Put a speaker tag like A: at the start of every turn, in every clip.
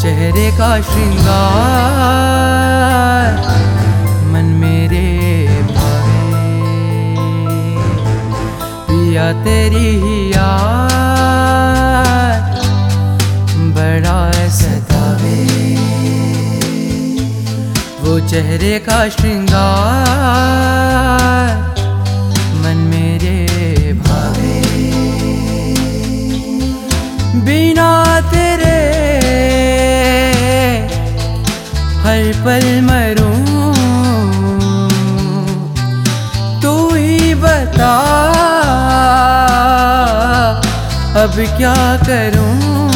A: चेहरे का श्रृंगार मन मेरे भावे, पिया तेरी ही याद बड़ा सतावे। वो चेहरे का श्रृंगार मन मेरे भावे, बिना तेरे हर पल मरूं, तू ही बता अब क्या करूं।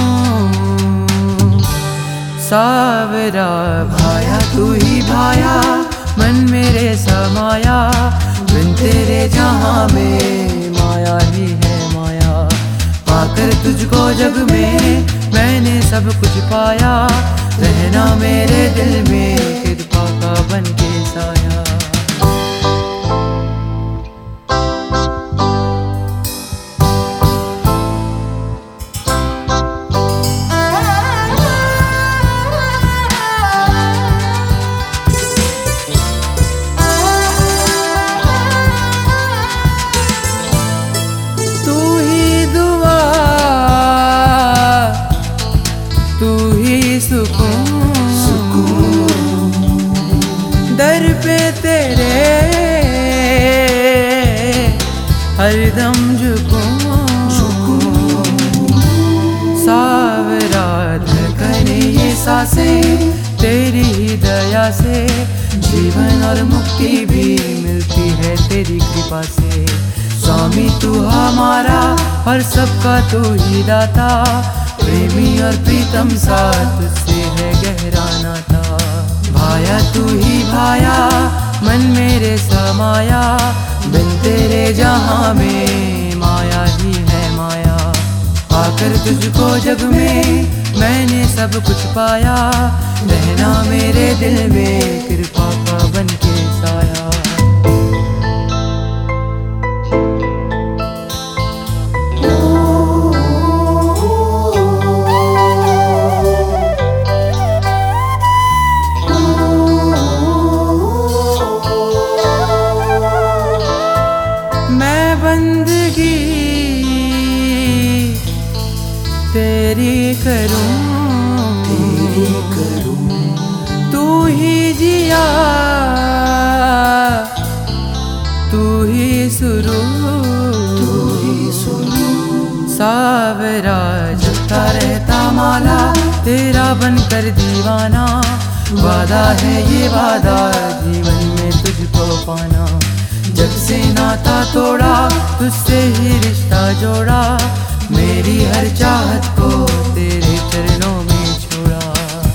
A: सावरा भाया तू ही भाया, मन मेरे समाया, बिन तेरे जहां में माया ही है माया। पाकर तुझको जग में मैंने सब कुछ पाया, रहना मेरे दिल में कृपा का बन के साया। दर पे तेरे हरदम झुकूं, सावरा धड़कने ये सांसें तेरी ही दया से, जीवन और मुक्ति भी मिलती है तेरी कृपा से। स्वामी तू हमारा और सबका तू ही दाता, प्रेमी और प्रीतम सा तुझसे है गहरा नाता। भाया तू ही भाया, मन मेरे समाया, बिन तेरे जहां में माया ही है माया। पाकर तुझको जग में मैंने सब कुछ पाया, रहना मेरे दिल में कृपा का बन के साया। बंदगी तेरी करूं, तू ही जिया तू ही शुरू, सावरा जपता रहता माला तेरा बनकर दीवाना। वादा है ये वादा जीवन में तुझको पाना, जब से नाता तोड़ा तुझसे ही रिश्ता जोड़ा, मेरी हर चाहत को तेरे चरणों में छोड़ा।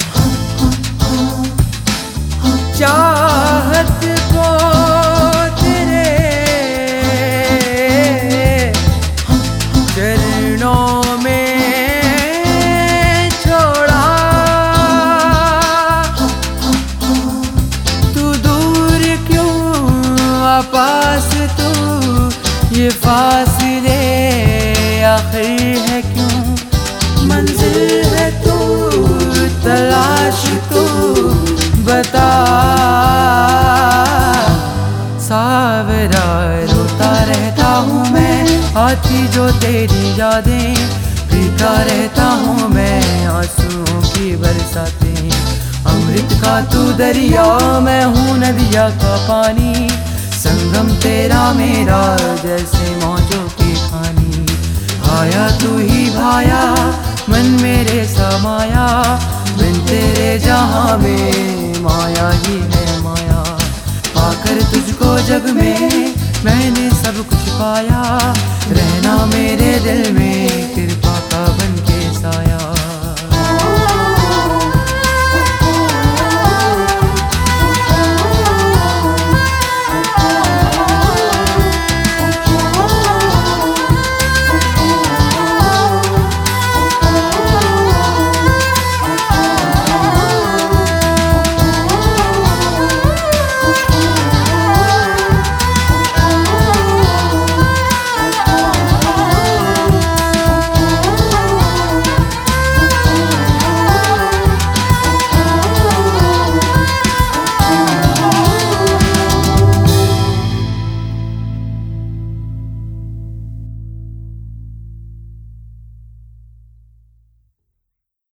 A: चाहत को तेरे चरणों में छोड़ा, तू दूर क्यों पास तू, ये फासले आखिर है क्यों। मंजिल है तू तलाश तू बता, सावरा रोता रहता हूँ मैं आती जो तेरी यादें, पीता रहता हूँ मैं आंसुओं की बरसातें। अमृत का तू दरिया मैं हूँ नदिया का पानी, संगम तेरा मेरा जैसे मौजों की खानी। भाया तू ही भाया, मन मेरे समाया, बिन तेरे जहां में माया ही है माया। पाकर तुझको जग में मैंने सब कुछ पाया, रहना मेरे दिल में